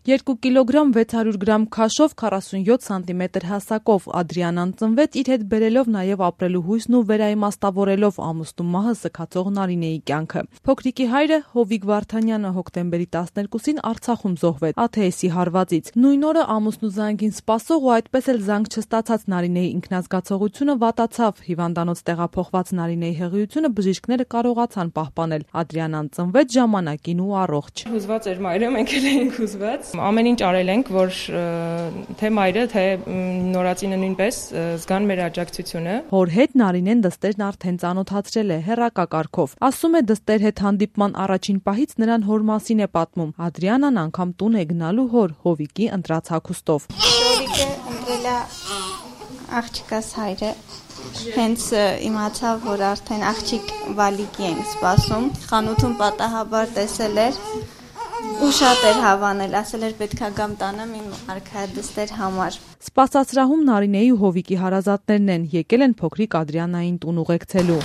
2 կիլոգրամ 600 գրամ քաշով 47 սանտիմետր հասակով Ադրիանան ծնվեց իր հետ բերելով նաև ապրելու հույսն ու վերաիմաստավորելով ամուսնու մահը սգացող Նարինեի կյանքը։ Փոքրիկի հայրը Հովիկ Վարդանյանը հոկտեմբերի 12-ին Արցախում զոհվեց ATS-ի հարվածից։ Նույն օրը ամուսնու զանգին սպասող ու այդպես էլ զանգ չստացած Նարինեի ինքնազգացողությունը վատացավ։ Հիվանդանոց տեղափոխված Նարինեի հղիությունը բժիշկները կարողացան պահպանել։ Ադրիանան ծնվեց ժամանակին ու առողջ։ Հուզված էր մայրը, մենք էլ էինք հուզված։ Ամեն ինչ արել ենք, որ թե մայրը, թե նորածինը նույնպես զգան մեր աջակցությունը։ Հոր հետ Նարինեն դստերն արդեն ծանոթացրել է հեռակա կարգով։ Ասում է դստեր հետ հանդիպման առաջին պահից նրան հոր մասին է պատմում։ Ադրիանան անգամ տուն է գնալու հոր Հովիկի ընտրած հագուստով։ Հովիկը ընտրել է աղջիկաս հայրը։ Հենց իմացավ, որ արդեն աղջիկ Վալիկի ենք սպասում։ Խանութում պատահաբար տեսել էր ու շատ էր հավանել, ասել էր պետքա գամ տանեմ իմ արքայադստեր համար։ Սպասածրահում Նարինեի ու Հովիկի հարազատներն են, եկել են փոքրիկ Ադրիանային տուն ուղեկցելու։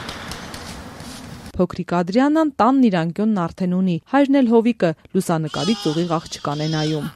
Փոքրիկ Ադրիանան տանն իր անկյունն արդեն ունի, հայրն էլ Հովիկը լուսանկարից ուղիղ աղջկան է նայում։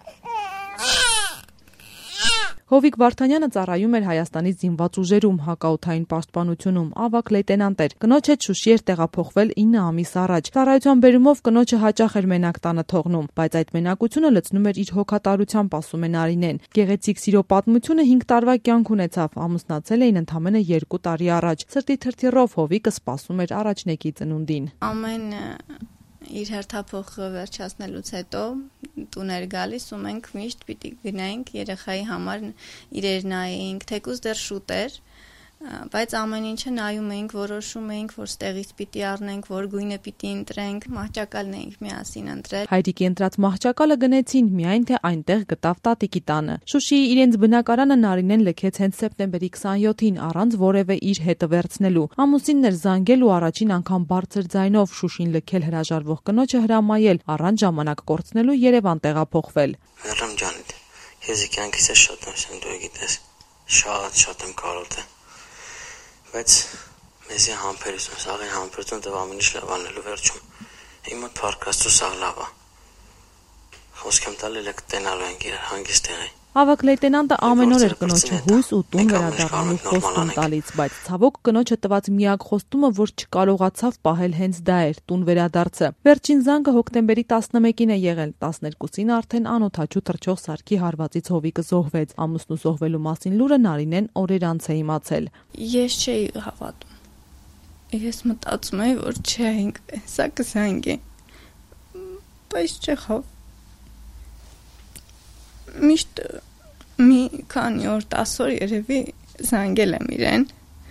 Հովիկ Վարդանյանը ծառայում էր Հայաստանի զինված ուժերում, հակաօդային պաշտպանությունում, ավագ լեյտենանտ էր։ Կնոջ հետ Շուշի էր տեղափոխվել 9 ամիս առաջ։ Ծառայության բերումով կնոջը հաճախ էր մենակ տանը թողնում, բայց այդ մենակությունը լցնում էր իր հոգատարությամբ, ասում է Նարինեն։ Գեղեցիկ սիրո պատմությունը 5 տարվա կյանք ունեցավ, ամուսնացել էին ընդամենը 2 տարի առաջ։ Սրտի թրթիռով Հովիկը սպասում էր առաջնեկի ծնունդին։ Ամեն իր հերթափոխը վերջացնելուց հետո տուն էր գալիս ու մենք միշտ պիտի գնայինք երեխայի համար իրեր նայեինք, թեկուզ դեռ շուտ էր, բայց ամեն ինչը նայում էինք, որոշում էինք, որ ստեղից պիտի առնենք, որ գույնը պիտի ընտրենք, մահճակալն էինք միասին ընտրել։ Հայրիկի ընտրած մահճակալը գնեցին, միայն թե այնտեղ գտավ տատիկի տանը։ Շուշիի իրենց բնակարանը Նարինեն լքեց հենց սեպտեմբերի 27-ին առանց որևէ իր հետը վերցնելու։ Ամուսինն էր զանգել ու առաջին անգամ բարձր ձայնով Շուշին լքել հրաժարվող կնոջը հրամայել առանց ժամանակ կորցնելու Երևան տեղափոխվել։ Մերամ ջան, ես կյանքից շատ եմ դու գիտես, շատ եմ կարոտը։ Բայց մեզի համբերություն, սաղին համբերություն տվ ամեն ինչ լավ անելու վերջում։ Իմ մոտ փառքաստու սաղ լավ է։ Խոսք եմ տալի լեք տենալու ենք իրար հանգիստ տեղի։ Ավագ լեյտենանտը ամեն օր էր կնոջը հույս ու տուն վերադառնալու խոստում տալիս, բայց ցավոք կնոջը տված միակ խոստումը, որ չկարողացավ պահել հենց դա էր՝ տուն վերադարձը։ Վերջին զանգը հոկտեմբերի 11-ին է եղել, 12-ին արդեն անօթաչու թռչող սարքի հարվածից Հովիկը զոհվեց։ Ամուսնու զոհվելու մասին լուրը Նարինեն օրեր անց է իմացել։ Ես չէի հավատում։ Ես մտածում էի, որ չենք, սա կզանգի։ Բայց չեղավ։ Միշտ մի քանի օր 10 օր երևի զանգել եմ իրեն,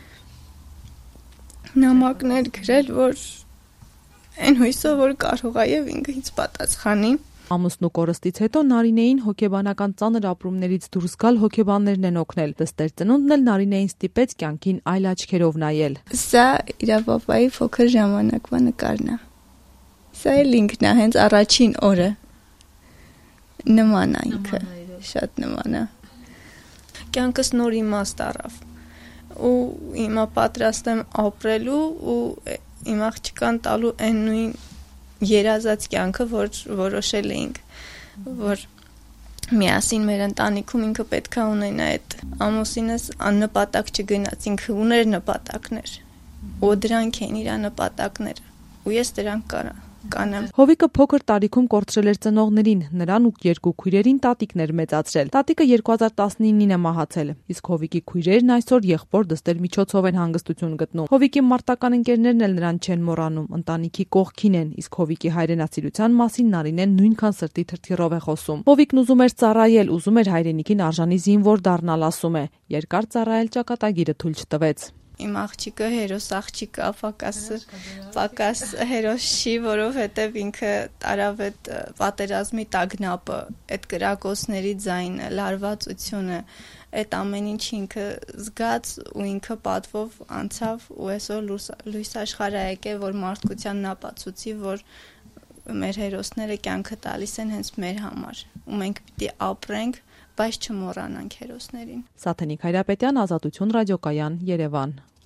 նամակներ գրել, որ այն հույսով, որ կարող է եւ ինքը ինձ պատասխանի։ Ամուսնու կորստից հետո Նարինեին հոգեբանական ծանր ապրումներից դուրս գալ հոգեբաններն են օգնել։ Դստեր ծնունդն էլ Նարինեին ստիպեց կյանքին այլ աչքերով նայել։ Սա իր պապայի փոքր ժամանակվա նկարն է։ Սա էլ ինքն է հենց առաջին օրը։ Նման է ինքը, շատ նման է։ Կյանքս նոր իմաստ առավ ու հիմա պատրաստ եմ ապրելու ու իմ աղջկան տալու այն նույն երազած կյանքը, որ որոշել էինք, որ միասին մեր ընտանիքում ինքը պետք է ունենա այդ ամուսինս աննպատակ չգնաց, ինքը ուներ նպատակներ ու դրանք են իր նպատակները ու ես դրանք կանեմ։ Հովիկը փոքր տարիքում կորցրել էր ծնողներին, նրան ու 2 քույրերին տատիկն էր մեծացրել։ Տատիկը 2019-ին է մահացել, իսկ Հովիկի քույրերն այսօր եղբոր դստեր միջոցով են հանգստություն գտնում։ Հովիկի մարտական ընկերներն էլ նրան չեն մոռանում, ընտանիքի կողքին են, իսկ Հովիկի հայրենասիրության մասին Նարինեն նույնքան սրտի թրթիռով է խոսում։ Հովիկն ուզում էր ծառայել, ուզում էր հայրենիքին արժանի զինվոր դառնալ, ասում է։ Երկար ծառայել ճակատագիրը թույլ չտվեց։ Իմ աղջիկը հերոս աղջիկա, պակաս հերոս չի, որովհետև ինքը տարավ այդ պատերազմի տագնապը, այդ կրակոցների ձայնը, լարվածությունը, այդ ամեն ինչ ինքը զգաց ու ինքը պատվով անցավ ու այսօր լույս աշխարհ է եկել, որ մարդկությանն ապացուցի, որ մեր հերոսները կյանքը տալիս են հենց մեր համար ու մենք պիտի ապրենք, բայց չմոռանանք հերոսներին։ Սաթենիկ Հայրապետյան, Ազատություն ռադիոկայան, Երևան։